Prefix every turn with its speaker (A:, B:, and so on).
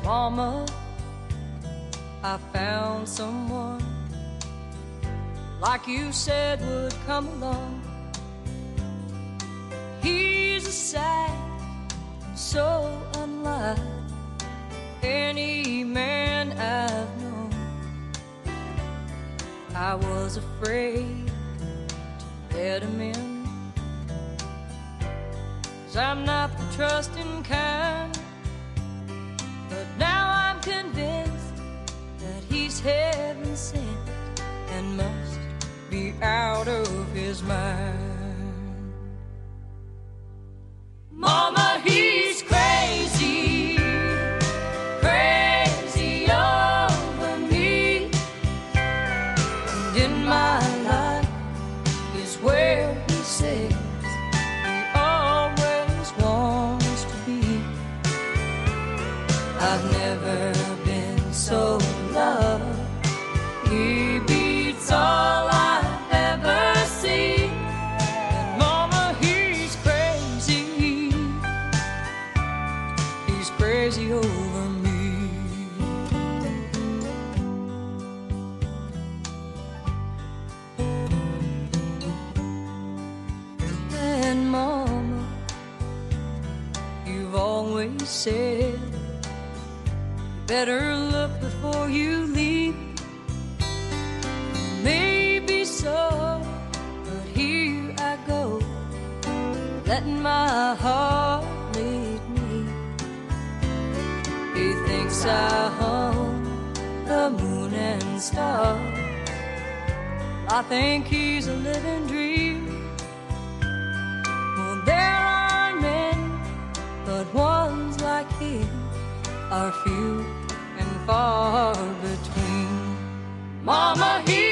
A: Mama, I found someone like you said would come along. He's a sight so unlike any man I've known. I was afraid to let him in, 'cause I'm not the trusting kind. But now I'm convinced that he's heaven sent and must be out of his mind. Mama, he's crazy, crazy over me. And in my life is where he says he always wants to be. I've never been so loved. He beats all I've ever seen. And Mama, he's crazy. He's crazy over me. And Mama, you've always said better look before you leave. Maybe so, but here I go, letting my heart lead me. He thinks I hung the moon and stars. I think he's a living dream. Well, there are many, but ones like him are few and far between. Mama, he